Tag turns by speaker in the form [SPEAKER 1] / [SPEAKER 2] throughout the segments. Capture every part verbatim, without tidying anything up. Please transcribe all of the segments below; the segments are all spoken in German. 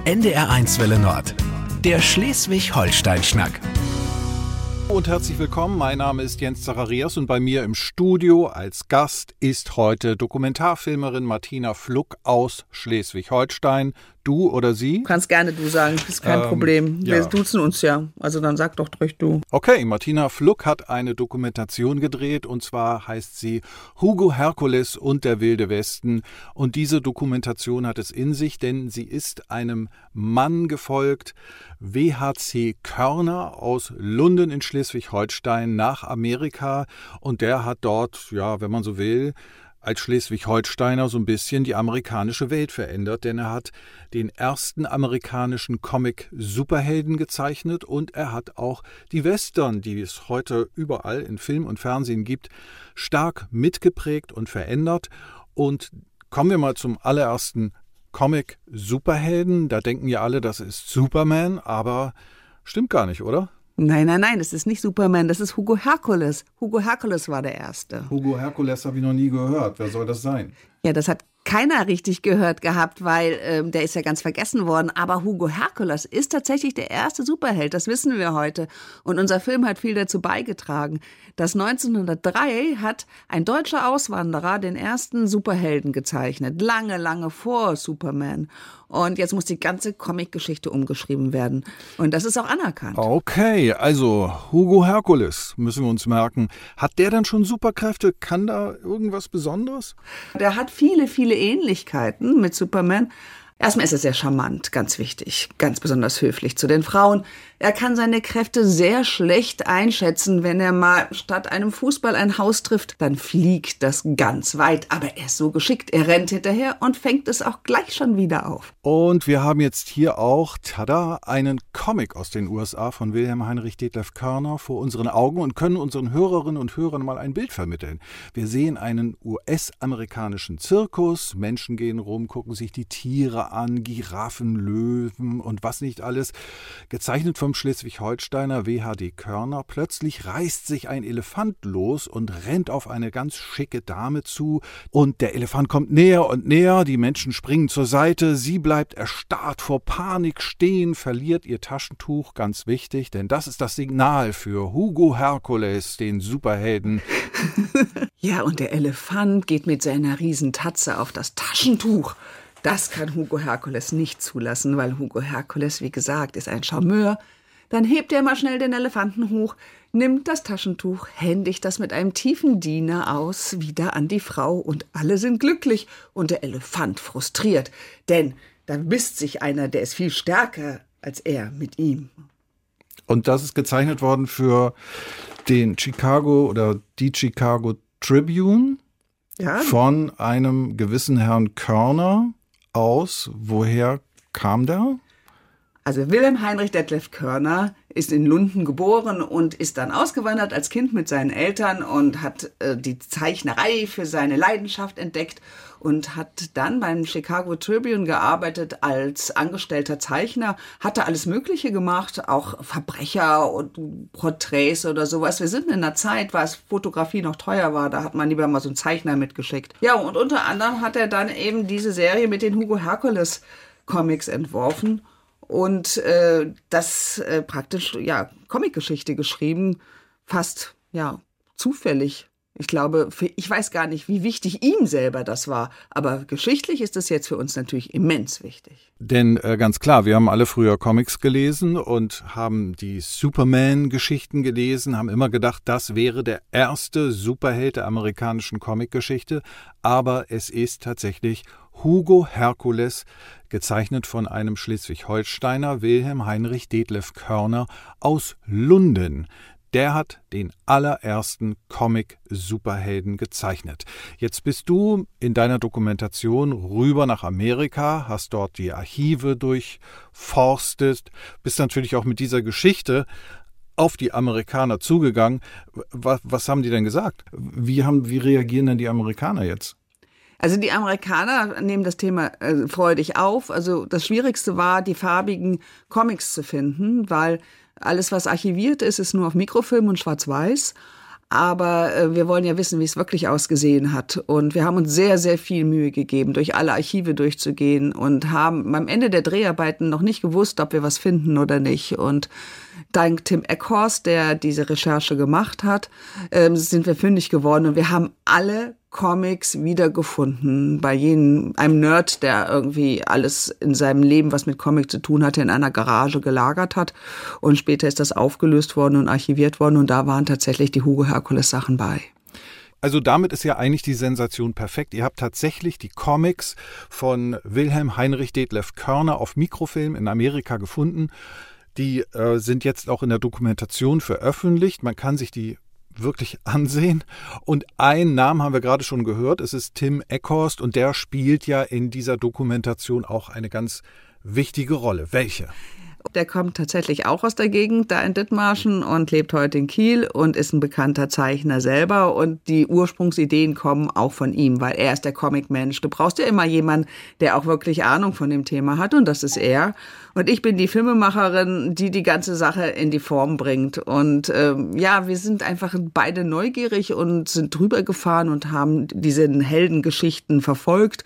[SPEAKER 1] N D R eins Welle Nord. Der Schleswig-Holstein-Schnack.
[SPEAKER 2] Und herzlich willkommen, mein Name ist Jens Zacharias und bei mir im Studio als Gast ist heute Dokumentarfilmerin Martina Fluck aus Schleswig-Holstein. Du oder sie?
[SPEAKER 3] Du kannst gerne du sagen, das ist kein ähm, Problem. Wir ja. duzen uns ja, also dann sag doch ruhig du.
[SPEAKER 2] Okay, Martina Fluck hat eine Dokumentation gedreht und zwar heißt sie Hugo Herkules und der wilde Westen. Und diese Dokumentation hat es in sich, denn sie ist einem Mann gefolgt, W H C Körner aus Lunden in Schleswig-Holstein nach Amerika. Und der hat dort, ja, wenn man so will, als Schleswig-Holsteiner so ein bisschen die amerikanische Welt verändert, denn er hat den ersten amerikanischen Comic-Superhelden gezeichnet und er hat auch die Western, die es heute überall in Film und Fernsehen gibt, stark mitgeprägt und verändert. Und kommen wir mal zum allerersten Comic-Superhelden. Da denken ja alle, das ist Superman, aber stimmt gar nicht, oder?
[SPEAKER 3] Nein, nein, nein, das ist nicht Superman, das ist Hugo Herkules. Hugo Herkules war der Erste.
[SPEAKER 2] Hugo Herkules habe ich noch nie gehört. Wer soll das sein?
[SPEAKER 3] Ja, das hat keiner richtig gehört gehabt, weil ähm, der ist ja ganz vergessen worden. Aber Hugo Herkules ist tatsächlich der erste Superheld, das wissen wir heute. Und unser Film hat viel dazu beigetragen. Das neunzehnhundertdrei hat ein deutscher Auswanderer den ersten Superhelden gezeichnet. Lange, lange vor Superman. Und jetzt muss die ganze Comic-Geschichte umgeschrieben werden. Und das ist auch anerkannt.
[SPEAKER 2] Okay, also Hugo Herkules müssen wir uns merken. Hat der dann schon Superkräfte? Kann da irgendwas Besonderes?
[SPEAKER 3] Der hat viele, viele Ähnlichkeiten mit Superman. Erstmal ist er sehr charmant, ganz wichtig, ganz besonders höflich zu den Frauen. Er kann seine Kräfte sehr schlecht einschätzen. Wenn er mal statt einem Fußball ein Haus trifft, dann fliegt das ganz weit. Aber er ist so geschickt, er rennt hinterher und fängt es auch gleich schon wieder auf.
[SPEAKER 2] Und wir haben jetzt hier auch, tada, einen Comic aus den U S A von Wilhelm Heinrich Detlef Körner vor unseren Augen und können unseren Hörerinnen und Hörern mal ein Bild vermitteln. Wir sehen einen U S-amerikanischen Zirkus, Menschen gehen rum, gucken sich die Tiere an, Giraffen, Löwen und was nicht alles, gezeichnet vom Schleswig-Holsteiner W H D Körner. Plötzlich reißt sich ein Elefant los und rennt auf eine ganz schicke Dame zu und der Elefant kommt näher und näher, die Menschen springen zur Seite, sie bleibt erstarrt vor Panik stehen, verliert ihr Taschentuch, ganz wichtig, denn das ist das Signal für Hugo Herkules, den Superhelden.
[SPEAKER 3] Ja, und der Elefant geht mit seiner Riesentatze auf das Taschentuch. Das kann Hugo Herkules nicht zulassen, weil Hugo Herkules, wie gesagt, ist ein Charmeur. Dann hebt er mal schnell den Elefanten hoch, nimmt das Taschentuch, händigt das mit einem tiefen Diener aus, wieder an die Frau und alle sind glücklich und der Elefant frustriert. Denn da misst sich einer, der ist viel stärker als er mit ihm.
[SPEAKER 2] Und das ist gezeichnet worden für den Chicago oder die Chicago Tribune ja. Von einem gewissen Herrn Körner aus. Woher kam der?
[SPEAKER 3] Also Wilhelm Heinrich Detlef Körner ist in Lunden geboren und ist dann ausgewandert als Kind mit seinen Eltern und hat äh, die Zeichnerei für seine Leidenschaft entdeckt und hat dann beim Chicago Tribune gearbeitet als angestellter Zeichner, hatte alles Mögliche gemacht, auch Verbrecher und Porträts oder sowas. Wir sind in einer Zeit, wo Fotografie noch teuer war, da hat man lieber mal so einen Zeichner mitgeschickt. Ja, und unter anderem hat er dann eben diese Serie mit den Hugo Herkules Comics entworfen. Und äh, das äh, praktisch, ja, Comicgeschichte geschrieben, fast, ja, zufällig. Ich glaube, für, ich weiß gar nicht, wie wichtig ihm selber das war, aber geschichtlich ist das jetzt für uns natürlich immens wichtig.
[SPEAKER 2] Denn äh, ganz klar, wir haben alle früher Comics gelesen und haben die Superman-Geschichten gelesen, haben immer gedacht, das wäre der erste Superheld der amerikanischen Comicgeschichte, aber es ist tatsächlich Hugo Herkules, gezeichnet von einem Schleswig-Holsteiner, Wilhelm Heinrich Detlef Körner aus Lunden. Der hat den allerersten Comic-Superhelden gezeichnet. Jetzt bist du in deiner Dokumentation rüber nach Amerika, hast dort die Archive durchforstet, bist natürlich auch mit dieser Geschichte auf die Amerikaner zugegangen. Was, was haben die denn gesagt? Wie, haben, wie reagieren denn die Amerikaner jetzt?
[SPEAKER 3] Also die Amerikaner nehmen das Thema äh, freudig auf. Also das Schwierigste war, die farbigen Comics zu finden, weil alles, was archiviert ist, ist nur auf Mikrofilm und schwarz-weiß. Aber äh, wir wollen ja wissen, wie es wirklich ausgesehen hat. Und wir haben uns sehr, sehr viel Mühe gegeben, durch alle Archive durchzugehen und haben am Ende der Dreharbeiten noch nicht gewusst, ob wir was finden oder nicht. Und dank Tim Eckhorst, der diese Recherche gemacht hat, äh, sind wir fündig geworden. Und wir haben alle Comics wiedergefunden bei jedem, einem Nerd, der irgendwie alles in seinem Leben, was mit Comic zu tun hatte, in einer Garage gelagert hat. Und später ist das aufgelöst worden und archiviert worden und da waren tatsächlich die Hugo Herkules Sachen bei.
[SPEAKER 2] Also damit ist ja eigentlich die Sensation perfekt. Ihr habt tatsächlich die Comics von Wilhelm Heinrich Detlef Körner auf Mikrofilm in Amerika gefunden. Die äh, sind jetzt auch in der Dokumentation veröffentlicht. Man kann sich die wirklich ansehen. Und einen Namen haben wir gerade schon gehört. Es ist Tim Eckhorst und der spielt ja in dieser Dokumentation auch eine ganz wichtige Rolle. Welche?
[SPEAKER 3] Der kommt tatsächlich auch aus der Gegend, da in Dithmarschen und lebt heute in Kiel und ist ein bekannter Zeichner selber. Und die Ursprungsideen kommen auch von ihm, weil er ist der Comic-Mensch. Du brauchst ja immer jemanden, der auch wirklich Ahnung von dem Thema hat und das ist er. Und ich bin die Filmemacherin, die die ganze Sache in die Form bringt. Und ähm, ja, wir sind einfach beide neugierig und sind drüber gefahren und haben diese Heldengeschichten verfolgt.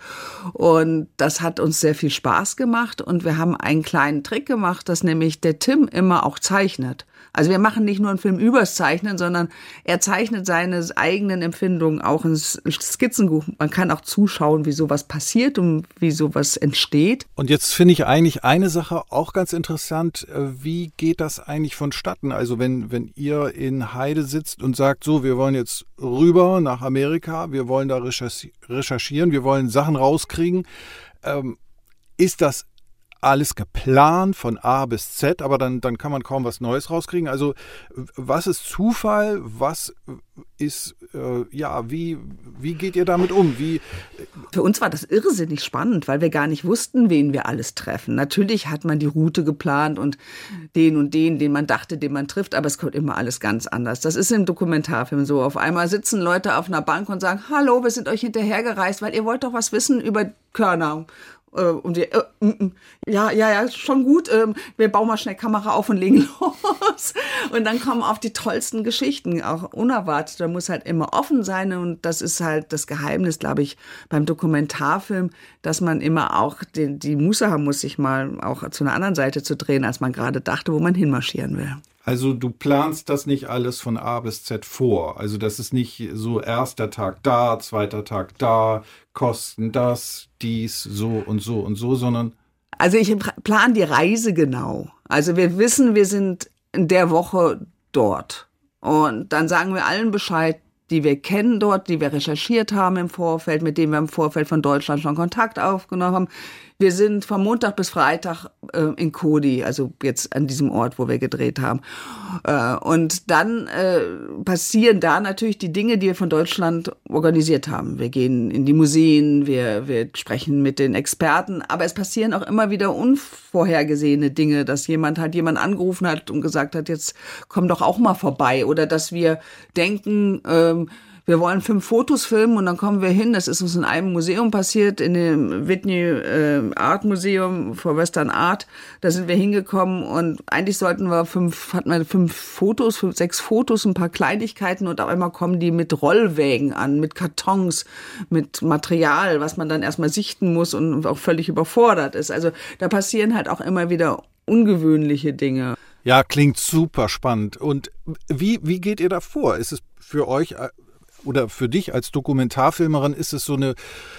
[SPEAKER 3] Und das hat uns sehr viel Spaß gemacht. Und wir haben einen kleinen Trick gemacht, dass nämlich der Tim immer auch zeichnet. Also wir machen nicht nur einen Film übers Zeichnen, sondern er zeichnet seine eigenen Empfindungen auch ins Skizzenbuch. Man kann auch zuschauen, wie sowas passiert und wie sowas entsteht.
[SPEAKER 2] Und jetzt finde ich eigentlich eine Sache auch ganz interessant. Wie geht das eigentlich vonstatten? Also wenn, wenn ihr in Heide sitzt und sagt, so, wir wollen jetzt rüber nach Amerika, wir wollen da recherchieren, wir wollen Sachen rauskriegen. Ähm, ist das alles geplant von A bis Z, aber dann, dann kann man kaum was Neues rauskriegen. Also was ist Zufall? Was ist, äh, ja, wie, wie geht ihr damit um? Wie
[SPEAKER 3] Für uns war das irrsinnig spannend, weil wir gar nicht wussten, wen wir alles treffen. Natürlich hat man die Route geplant und den und den, den man dachte, den man trifft, aber es kommt immer alles ganz anders. Das ist im Dokumentarfilm so. Auf einmal sitzen Leute auf einer Bank und sagen, hallo, wir sind euch hinterhergereist, weil ihr wollt doch was wissen über Körner. Und wir, äh, ja, ja, ja, schon gut. Ähm, wir bauen mal schnell Kamera auf und legen los. Und dann kommen auf die tollsten Geschichten, auch unerwartet. Da muss halt immer offen sein. Und das ist halt das Geheimnis, glaube ich, beim Dokumentarfilm, dass man immer auch die, die Muße haben muss, sich mal auch zu einer anderen Seite zu drehen, als man gerade dachte, wo man hinmarschieren will.
[SPEAKER 2] Also du planst das nicht alles von A bis Z vor. Also das ist nicht so erster Tag da, zweiter Tag da, Kosten das, dies, so und so und so, sondern...
[SPEAKER 3] Also ich plane die Reise genau. Also wir wissen, wir sind in der Woche dort. Und dann sagen wir allen Bescheid, die wir kennen dort, die wir recherchiert haben im Vorfeld, mit denen wir im Vorfeld von Deutschland schon Kontakt aufgenommen haben. Wir sind von Montag bis Freitag äh, in Kodi, also jetzt an diesem Ort, wo wir gedreht haben. Äh, und dann äh, passieren da natürlich die Dinge, die wir von Deutschland organisiert haben. Wir gehen in die Museen, wir, wir sprechen mit den Experten, aber es passieren auch immer wieder unvorhergesehene Dinge, dass jemand halt jemand angerufen hat und gesagt hat, jetzt komm doch auch mal vorbei. Oder dass wir denken, ähm, wir wollen fünf Fotos filmen und dann kommen wir hin. Das ist uns in einem Museum passiert, in dem Whitney äh, Art Museum for Western Art. Da sind wir hingekommen und eigentlich sollten wir fünf, hatten wir fünf Fotos, fünf, sechs Fotos, ein paar Kleinigkeiten und auf einmal kommen die mit Rollwägen an, mit Kartons, mit Material, was man dann erstmal sichten muss und auch völlig überfordert ist. Also da passieren halt auch immer wieder ungewöhnliche Dinge.
[SPEAKER 2] Ja, klingt super spannend. Und wie, wie geht ihr da vor? Ist es für euch oder für dich als Dokumentarfilmerin, ist es so eine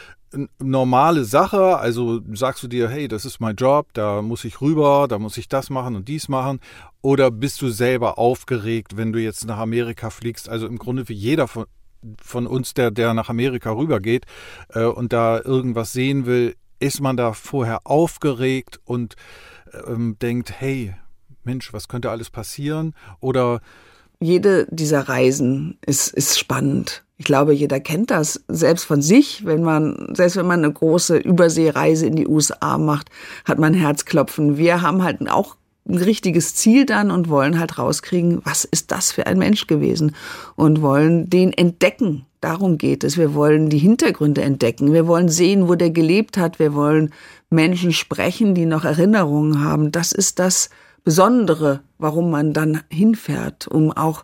[SPEAKER 2] normale Sache? Also sagst du dir, hey, das ist mein Job, da muss ich rüber, da muss ich das machen und dies machen? Oder bist du selber aufgeregt, wenn du jetzt nach Amerika fliegst? Also im Grunde wie jeder von, von uns, der, der nach Amerika rübergeht äh, und da irgendwas sehen will, ist man da vorher aufgeregt und ähm, denkt, hey, Mensch, was könnte alles passieren? Oder
[SPEAKER 3] jede dieser Reisen ist, ist spannend. Ich glaube, jeder kennt das selbst von sich. Wenn man, selbst wenn man eine große Überseereise in die U S A macht, hat man Herzklopfen. Wir haben halt auch ein richtiges Ziel dann und wollen halt rauskriegen, was ist das für ein Mensch gewesen? Und wollen den entdecken. Darum geht es. Wir wollen die Hintergründe entdecken. Wir wollen sehen, wo der gelebt hat. Wir wollen Menschen sprechen, die noch Erinnerungen haben. Das ist das Besondere, warum man dann hinfährt, um auch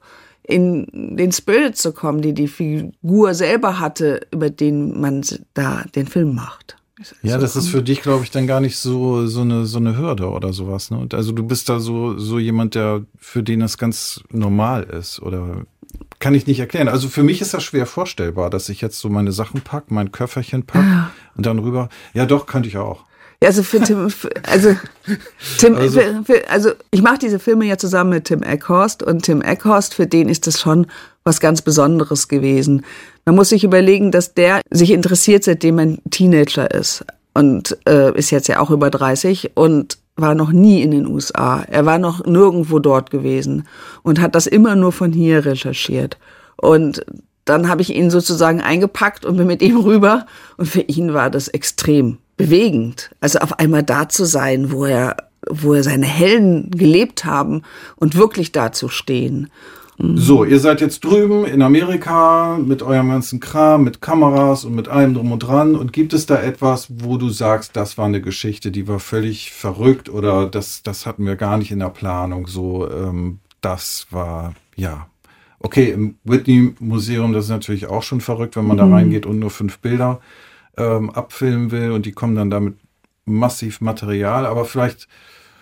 [SPEAKER 3] in den Spirit zu kommen, die die Figur selber hatte, über den man da den Film macht.
[SPEAKER 2] Ja,
[SPEAKER 3] so
[SPEAKER 2] das ist für dich, glaube ich, dann gar nicht so so eine so eine Hürde oder sowas. Ne? Und also du bist da so so jemand, der für den das ganz normal ist, oder kann ich nicht erklären. Also für mich ist das schwer vorstellbar, dass ich jetzt so meine Sachen packe, mein Köfferchen packe ja. und dann rüber. Ja, doch, könnte ich auch.
[SPEAKER 3] Ja, also für Tim, für, also Tim, also, für, für, also ich mache diese Filme ja zusammen mit Tim Eckhorst, und Tim Eckhorst, für den ist das schon was ganz Besonderes gewesen. Man muss sich überlegen, dass der sich interessiert, seitdem er ein Teenager ist, und äh, ist jetzt ja auch über dreißig und war noch nie in den U S A. Er war noch nirgendwo dort gewesen und hat das immer nur von hier recherchiert. Und dann habe ich ihn sozusagen eingepackt und bin mit ihm rüber, und für ihn war das extrem bewegend. Also auf einmal da zu sein, wo er, wo er seine Helden gelebt haben und wirklich da zu stehen.
[SPEAKER 2] So, ihr seid jetzt drüben in Amerika mit eurem ganzen Kram, mit Kameras und mit allem drum und dran. Und gibt es da etwas, wo du sagst, das war eine Geschichte, die war völlig verrückt, oder das, das hatten wir gar nicht in der Planung? So, ähm, das war, ja. Okay, im Whitney-Museum, das ist natürlich auch schon verrückt, wenn man da reingeht und nur fünf Bilder ähm, abfilmen will, und die kommen dann damit massiv Material. Aber vielleicht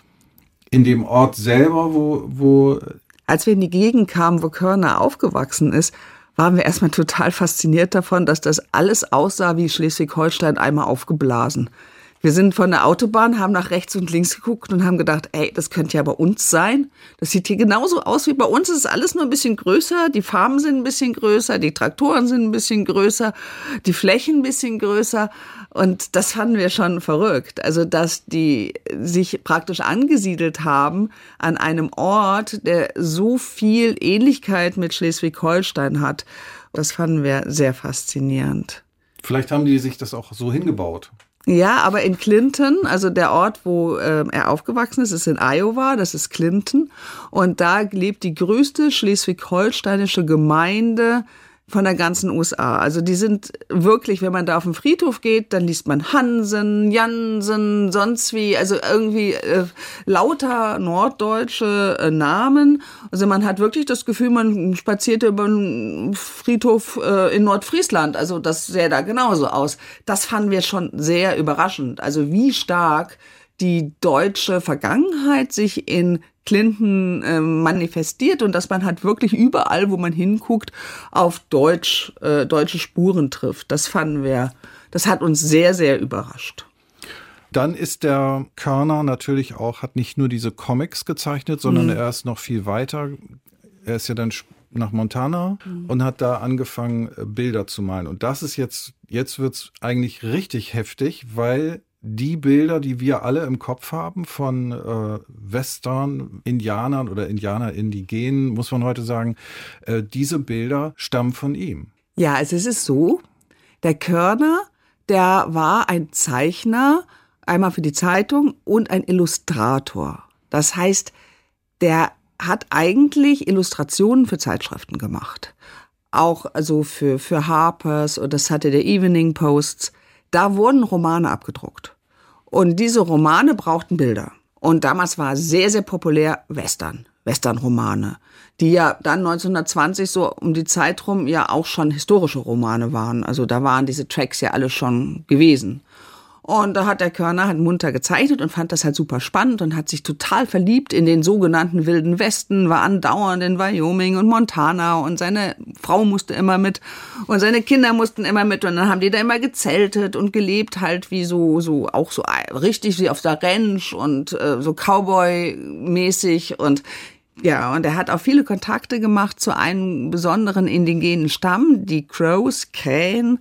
[SPEAKER 2] in dem Ort selber, wo... wo
[SPEAKER 3] Als wir in die Gegend kamen, wo Körner aufgewachsen ist, waren wir erstmal total fasziniert davon, dass das alles aussah wie Schleswig-Holstein einmal aufgeblasen. Wir sind von der Autobahn, haben nach rechts und links geguckt und haben gedacht, ey, das könnte ja bei uns sein. Das sieht hier genauso aus wie bei uns. Es ist alles nur ein bisschen größer. Die Farben sind ein bisschen größer, die Traktoren sind ein bisschen größer, die Flächen ein bisschen größer. Und das fanden wir schon verrückt. Also, dass die sich praktisch angesiedelt haben an einem Ort, der so viel Ähnlichkeit mit Schleswig-Holstein hat. Das fanden wir sehr faszinierend.
[SPEAKER 2] Vielleicht haben die sich das auch so hingebaut.
[SPEAKER 3] Ja, aber in Clinton, also der Ort, wo äh, er aufgewachsen ist, ist in Iowa, das ist Clinton. Und da lebt die größte schleswig-holsteinische Gemeinde von der ganzen U S A. Also die sind wirklich, wenn man da auf den Friedhof geht, dann liest man Hansen, Jansen, sonst wie, also irgendwie äh, lauter norddeutsche äh, Namen. Also man hat wirklich das Gefühl, man spaziert über einen Friedhof äh, in Nordfriesland. Also das sähe da genauso aus. Das fanden wir schon sehr überraschend. Also wie stark die deutsche Vergangenheit sich in Clinton äh, manifestiert, und dass man halt wirklich überall, wo man hinguckt, auf Deutsch, äh, deutsche Spuren trifft. Das fanden wir, das hat uns sehr, sehr überrascht.
[SPEAKER 2] Dann ist der Körner natürlich auch, hat nicht nur diese Comics gezeichnet, sondern mhm. er ist noch viel weiter. Er ist ja dann nach Montana mhm. und hat da angefangen, Bilder zu malen. Und das ist jetzt, jetzt wird's eigentlich richtig heftig, weil die Bilder, die wir alle im Kopf haben von äh, Western-Indianern oder Indianer-Indigenen, muss man heute sagen, äh, diese Bilder stammen von ihm.
[SPEAKER 3] Ja, also es ist so, der Körner, der war ein Zeichner, einmal für die Zeitung, und ein Illustrator. Das heißt, der hat eigentlich Illustrationen für Zeitschriften gemacht. Auch also für, für Harper's oder Saturday Evening Posts. Da wurden Romane abgedruckt. Und diese Romane brauchten Bilder. Und damals war sehr, sehr populär Western, Western-Romane, die ja dann neunzehnhundertzwanzig so um die Zeit rum ja auch schon historische Romane waren. Also da waren diese Tracks ja alle schon gewesen. Und da hat der Körner halt munter gezeichnet und fand das halt super spannend und hat sich total verliebt in den sogenannten Wilden Westen, war andauernd in Wyoming und Montana, und seine Frau musste immer mit und seine Kinder mussten immer mit, und dann haben die da immer gezeltet und gelebt halt wie so, so auch so richtig wie auf der Ranch und äh, so Cowboy-mäßig. Und ja, und er hat auch viele Kontakte gemacht zu einem besonderen indigenen Stamm, die Crows, Krähen,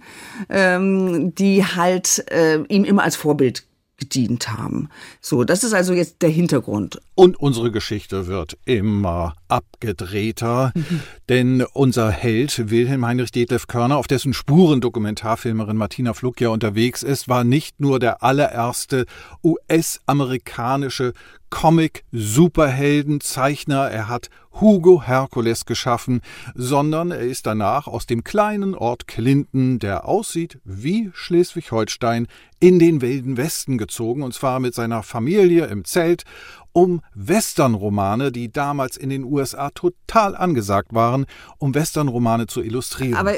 [SPEAKER 3] ähm, die halt äh, ihm immer als Vorbild gedient haben. So, das ist also jetzt der Hintergrund.
[SPEAKER 2] Und unsere Geschichte wird immer abgedrehter, mhm. denn unser Held Wilhelm Heinrich Detlef Körner, auf dessen Spuren Dokumentarfilmerin Martina Fluck ja unterwegs ist, war nicht nur der allererste U S-amerikanische Comic-Superhelden-Zeichner, er hat Hugo Hercules geschaffen, sondern er ist danach aus dem kleinen Ort Clinton, der aussieht wie Schleswig-Holstein, in den Wilden Westen gezogen, und zwar mit seiner Familie im Zelt, um Westernromane, die damals in den U S A total angesagt waren, um Westernromane zu illustrieren.
[SPEAKER 3] Aber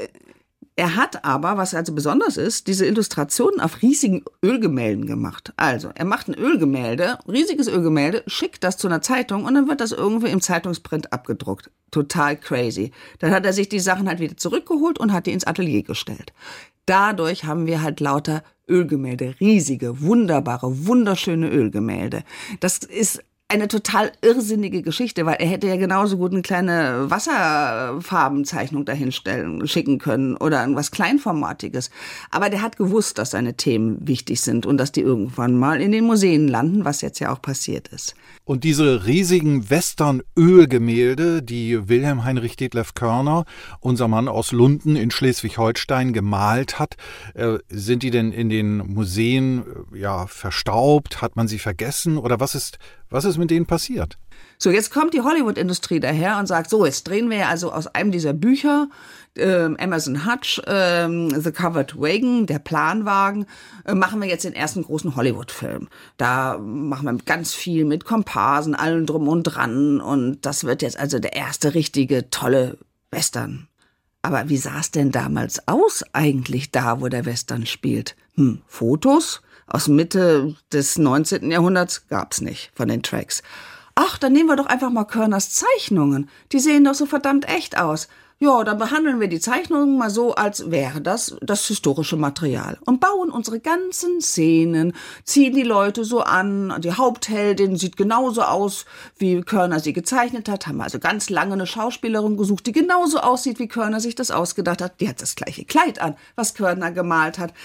[SPEAKER 3] er hat aber, was also besonders ist, diese Illustrationen auf riesigen Ölgemälden gemacht. Also, er macht ein Ölgemälde, riesiges Ölgemälde, schickt das zu einer Zeitung und dann wird das irgendwie im Zeitungsprint abgedruckt. Total crazy. Dann hat er sich die Sachen halt wieder zurückgeholt und hat die ins Atelier gestellt. Dadurch haben wir halt lauter Ölgemälde, riesige, wunderbare, wunderschöne Ölgemälde. Das ist eine total irrsinnige Geschichte, weil er hätte ja genauso gut eine kleine Wasserfarbenzeichnung dahinstellen, schicken können oder irgendwas Kleinformatiges. Aber der hat gewusst, dass seine Themen wichtig sind und dass die irgendwann mal in den Museen landen, was jetzt ja auch passiert ist.
[SPEAKER 2] Und diese riesigen Western-Ölgemälde, die Wilhelm Heinrich Detlef Körner, unser Mann aus Lunden in Schleswig-Holstein, gemalt hat, äh, sind die denn in den Museen äh, ja verstaubt? Hat man sie vergessen? Oder was ist, was ist mit denen passiert?
[SPEAKER 3] So, jetzt kommt die Hollywood-Industrie daher und sagt, so, jetzt drehen wir ja also aus einem dieser Bücher, ähm, Emerson Hutch, ähm, The Covered Wagon, der Planwagen, äh, machen wir jetzt den ersten großen Hollywood-Film. Da machen wir ganz viel mit Komparsen, allem drum und dran, und das wird jetzt also der erste richtige, tolle Western. Aber wie sah es denn damals aus eigentlich da, wo der Western spielt? Hm, Fotos aus Mitte des neunzehnten Jahrhunderts gab's nicht von den Tracks. Ach, dann nehmen wir doch einfach mal Körners Zeichnungen. Die sehen doch so verdammt echt aus. Ja, dann behandeln wir die Zeichnungen mal so, als wäre das das historische Material. Und bauen unsere ganzen Szenen, ziehen die Leute so an. Die Hauptheldin sieht genauso aus, wie Körner sie gezeichnet hat. Haben also ganz lange eine Schauspielerin gesucht, die genauso aussieht, wie Körner sich das ausgedacht hat. Die hat das gleiche Kleid an, was Körner gemalt hat.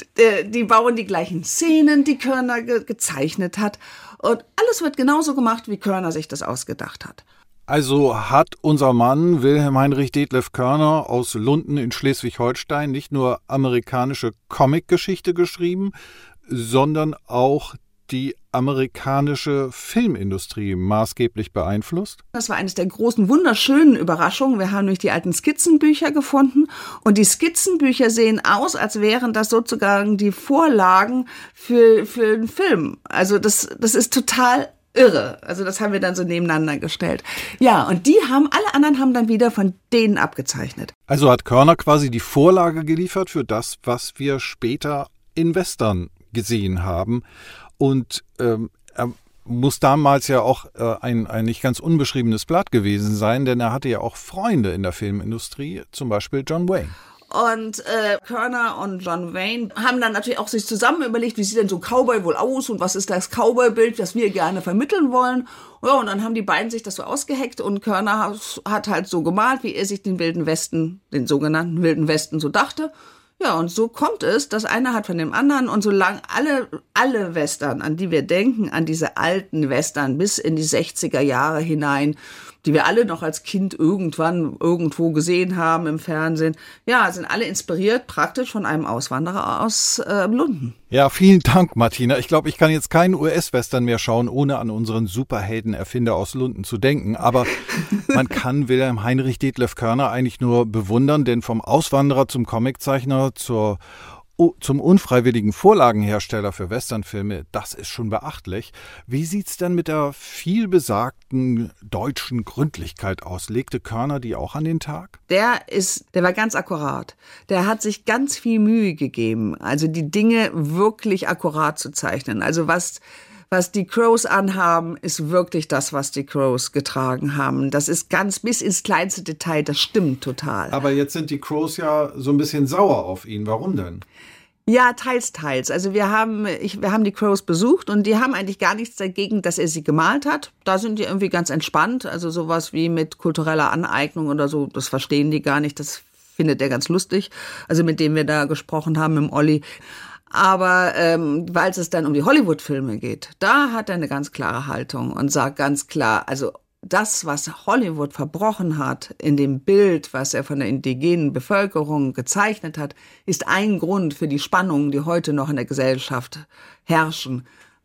[SPEAKER 3] Die bauen die gleichen Szenen, die Körner ge- gezeichnet hat. Und alles wird genauso gemacht, wie Körner sich das ausgedacht hat.
[SPEAKER 2] Also hat unser Mann Wilhelm Heinrich Detlef Körner aus Lunden in Schleswig-Holstein nicht nur amerikanische Comicgeschichte geschrieben, sondern auch die amerikanische Filmindustrie maßgeblich beeinflusst?
[SPEAKER 3] Das war eines der großen, wunderschönen Überraschungen. Wir haben nämlich die alten Skizzenbücher gefunden. Und die Skizzenbücher sehen aus, als wären das sozusagen die Vorlagen für, für einen Film. Also das, das ist total irre. Also das haben wir dann so nebeneinander gestellt. Ja, und die haben, alle anderen haben dann wieder von denen abgezeichnet.
[SPEAKER 2] Also hat Körner quasi die Vorlage geliefert für das, was wir später in Western gesehen haben. Und ähm, er muss damals ja auch äh, ein, ein nicht ganz unbeschriebenes Blatt gewesen sein, denn er hatte ja auch Freunde in der Filmindustrie, zum Beispiel John Wayne.
[SPEAKER 3] Und äh, Körner und John Wayne haben dann natürlich auch sich zusammen überlegt, wie sieht denn so ein Cowboy wohl aus und was ist das Cowboy-Bild, das wir gerne vermitteln wollen. Ja, und dann haben die beiden sich das so ausgeheckt und Körner hat, hat halt so gemalt, wie er sich den Wilden Westen, den sogenannten Wilden Westen so dachte. Ja, und so kommt es, dass einer hat von dem anderen, und solange alle, alle Western, an die wir denken, an diese alten Western bis in die sechziger Jahre hinein, die wir alle noch als Kind irgendwann irgendwo gesehen haben im Fernsehen, ja, sind alle inspiriert praktisch von einem Auswanderer aus äh, Lunden.
[SPEAKER 2] Ja, vielen Dank, Martina. Ich glaube, ich kann jetzt keinen U S-Western mehr schauen, ohne an unseren Superhelden-Erfinder aus Lunden zu denken. Aber man kann Wilhelm Heinrich Detlef Körner eigentlich nur bewundern, denn vom Auswanderer zum Comiczeichner zur zum unfreiwilligen Vorlagenhersteller für Westernfilme, das ist schon beachtlich. Wie sieht's denn mit der vielbesagten deutschen Gründlichkeit aus? Legte Körner die auch an den Tag?
[SPEAKER 3] Der ist, der war ganz akkurat. Der hat sich ganz viel Mühe gegeben, also die Dinge wirklich akkurat zu zeichnen. Also was Was die Crows anhaben, ist wirklich das, was die Crows getragen haben. Das ist ganz bis ins kleinste Detail, das stimmt total.
[SPEAKER 2] Aber jetzt sind die Crows ja so ein bisschen sauer auf ihn. Warum denn?
[SPEAKER 3] Ja, teils, teils. Also wir haben, ich, wir haben die Crows besucht und die haben eigentlich gar nichts dagegen, dass er sie gemalt hat. Da sind die irgendwie ganz entspannt. Also sowas wie mit kultureller Aneignung oder so, das verstehen die gar nicht. Das findet er ganz lustig. Also mit dem wir da gesprochen haben, im Olli. Aber ähm, weil es dann um die Hollywood-Filme geht, da hat er eine ganz klare Haltung und sagt ganz klar, also das, was Hollywood verbrochen hat in dem Bild, was er von der indigenen Bevölkerung gezeichnet hat, ist ein Grund für die Spannungen, die heute noch in der Gesellschaft herrschen.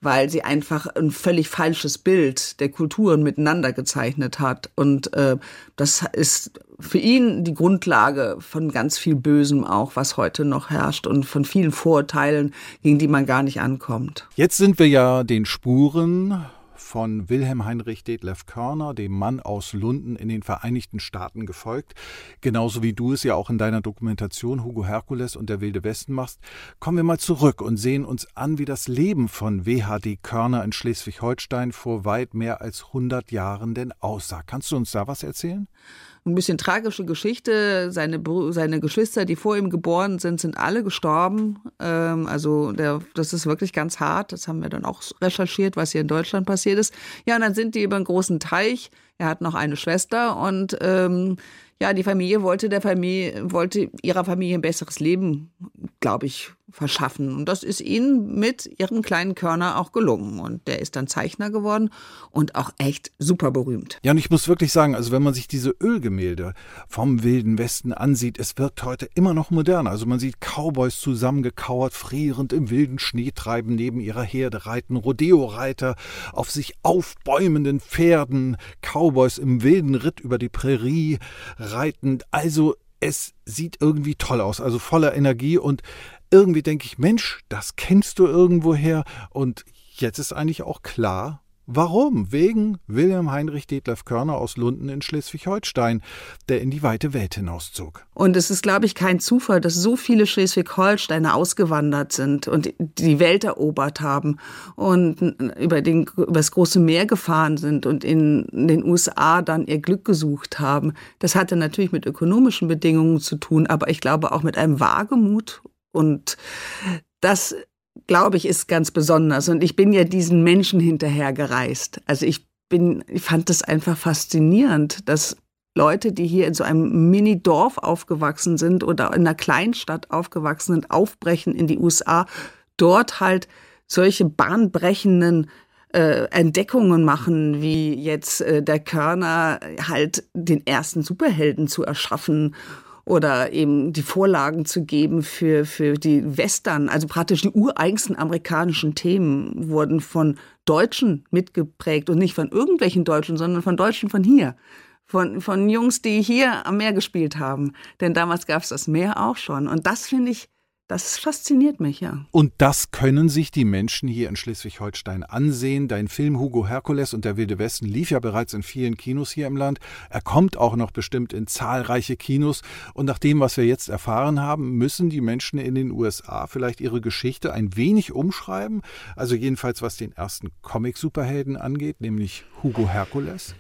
[SPEAKER 3] weil sie einfach ein völlig falsches Bild der Kulturen miteinander gezeichnet hat. Und äh, das ist für ihn die Grundlage von ganz viel Bösem auch, was heute noch herrscht und von vielen Vorurteilen, gegen die man gar nicht ankommt.
[SPEAKER 2] Jetzt sind wir ja den Spuren von Wilhelm Heinrich Detlev Körner, dem Mann aus Lunden in den Vereinigten Staaten, gefolgt. Genauso wie du es ja auch in deiner Dokumentation Hugo Herkules und der wilde Westen machst. Kommen wir mal zurück und sehen uns an, wie das Leben von W H D Körner in Schleswig-Holstein vor weit mehr als hundert Jahren denn aussah. Kannst du uns da was erzählen?
[SPEAKER 3] Ein bisschen tragische Geschichte. Seine, seine Geschwister, die vor ihm geboren sind, sind alle gestorben. Ähm, also der, das ist wirklich ganz hart. Das haben wir dann auch recherchiert, was hier in Deutschland passiert ist. Ja, und dann sind die über einen großen Teich. Er hat noch eine Schwester und ähm, ja, die Familie wollte der Familie, wollte ihrer Familie ein besseres Leben, glaube ich, verschaffen. Und das ist ihnen mit ihrem kleinen Körner auch gelungen. Und der ist dann Zeichner geworden und auch echt super berühmt.
[SPEAKER 2] Ja, und ich muss wirklich sagen, also wenn man sich diese Ölgemälde vom Wilden Westen ansieht, es wirkt heute immer noch modern. Also man sieht Cowboys zusammengekauert, frierend im wilden Schnee treiben, neben ihrer Herde reiten, Rodeo-Reiter auf sich aufbäumenden Pferden, Cowboys im wilden Ritt über die Prärie reitend. Also es sieht irgendwie toll aus, also voller Energie, und irgendwie denke ich, Mensch, das kennst du irgendwoher. Und jetzt ist eigentlich auch klar, warum? Wegen Wilhelm Heinrich Detlev Körner aus Lunden in Schleswig-Holstein, der in die weite Welt hinauszog.
[SPEAKER 3] Und es ist, glaube ich, kein Zufall, dass so viele Schleswig-Holsteiner ausgewandert sind und die Welt erobert haben und über, den, über das große Meer gefahren sind und in den U S A dann ihr Glück gesucht haben. Das hatte natürlich mit ökonomischen Bedingungen zu tun, aber ich glaube auch mit einem Wagemut. Und das, glaube ich, ist ganz besonders. Und ich bin ja diesen Menschen hinterher gereist. Also ich bin, ich fand das einfach faszinierend, dass Leute, die hier in so einem Mini-Dorf aufgewachsen sind oder in einer Kleinstadt aufgewachsen sind, aufbrechen in die U S A, dort halt solche bahnbrechenden äh, Entdeckungen machen, wie jetzt äh, der Körner halt den ersten Superhelden zu erschaffen oder eben die Vorlagen zu geben für, für die Western. Also praktisch die ureigensten amerikanischen Themen wurden von Deutschen mitgeprägt und nicht von irgendwelchen Deutschen, sondern von Deutschen von hier. Von, von Jungs, die hier am Meer gespielt haben. Denn damals gab es das Meer auch schon. Und das finde ich, das fasziniert mich, ja.
[SPEAKER 2] Und das können sich die Menschen hier in Schleswig-Holstein ansehen. Dein Film Hugo Herkules und der wilde Westen lief ja bereits in vielen Kinos hier im Land. Er kommt auch noch bestimmt in zahlreiche Kinos. Und nach dem, was wir jetzt erfahren haben, müssen die Menschen in den U S A vielleicht ihre Geschichte ein wenig umschreiben. Also jedenfalls, was den ersten Comic-Superhelden angeht, nämlich Hugo Herkules.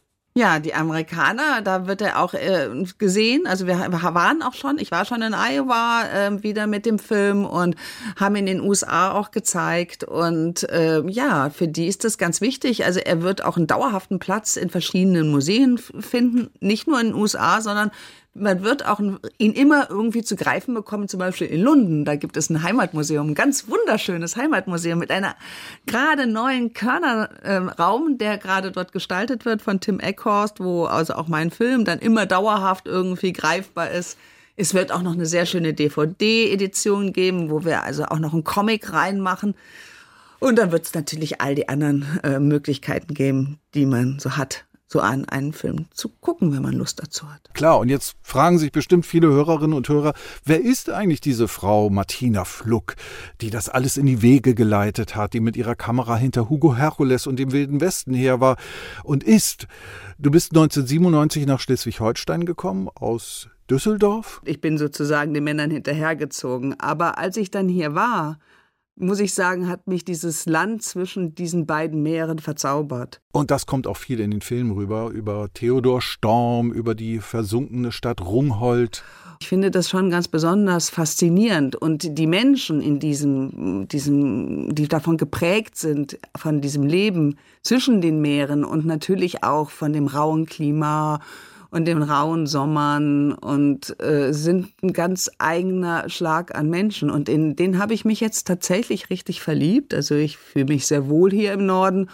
[SPEAKER 3] Ja, die Amerikaner, da wird er auch äh, gesehen. Also wir waren auch schon, ich war schon in Iowa äh, wieder mit dem Film und haben in den U S A auch gezeigt. Und äh, ja, für die ist das ganz wichtig. Also er wird auch einen dauerhaften Platz in verschiedenen Museen finden. Nicht nur in den U S A, sondern man wird auch ihn immer irgendwie zu greifen bekommen, zum Beispiel in Lunden. Da gibt es ein Heimatmuseum, ein ganz wunderschönes Heimatmuseum mit einer gerade neuen Körnerraum, äh, der gerade dort gestaltet wird von Tim Eckhorst, wo also auch mein Film dann immer dauerhaft irgendwie greifbar ist. Es wird auch noch eine sehr schöne D V D-Edition geben, wo wir also auch noch einen Comic reinmachen. Und dann wird es natürlich all die anderen äh, Möglichkeiten geben, die man so hat, so an einen Film zu gucken, wenn man Lust dazu hat.
[SPEAKER 2] Klar, und jetzt fragen sich bestimmt viele Hörerinnen und Hörer, wer ist eigentlich diese Frau Martina Fluck, die das alles in die Wege geleitet hat, die mit ihrer Kamera hinter Hugo Herkules und dem Wilden Westen her war und ist. Du bist neunzehnhundertsiebenundneunzig nach Schleswig-Holstein gekommen, aus Düsseldorf.
[SPEAKER 3] Ich bin sozusagen den Männern hinterhergezogen, aber als ich dann hier war, muss ich sagen, hat mich dieses Land zwischen diesen beiden Meeren verzaubert.
[SPEAKER 2] Und das kommt auch viel in den Filmen rüber, über Theodor Storm, über die versunkene Stadt Rungholt.
[SPEAKER 3] Ich finde das schon ganz besonders faszinierend. Und die Menschen in diesem, diesem, die davon geprägt sind, von diesem Leben zwischen den Meeren und natürlich auch von dem rauen Klima und den rauen Sommern und äh, sind ein ganz eigener Schlag an Menschen. Und in den habe ich mich jetzt tatsächlich richtig verliebt. Also ich fühle mich sehr wohl hier im Norden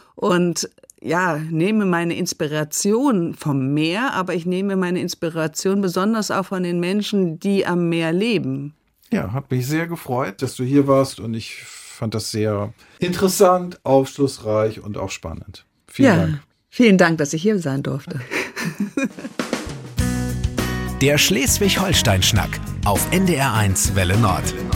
[SPEAKER 3] und ja, nehme meine Inspiration vom Meer, aber ich nehme meine Inspiration besonders auch von den Menschen, die am Meer leben.
[SPEAKER 2] Ja, hat mich sehr gefreut, dass du hier warst, und ich fand das sehr interessant, aufschlussreich und auch spannend. Vielen
[SPEAKER 3] ja,
[SPEAKER 2] Dank.
[SPEAKER 3] Vielen Dank, dass ich hier sein durfte.
[SPEAKER 1] Der Schleswig-Holstein-Schnack auf N D R eins Welle Nord.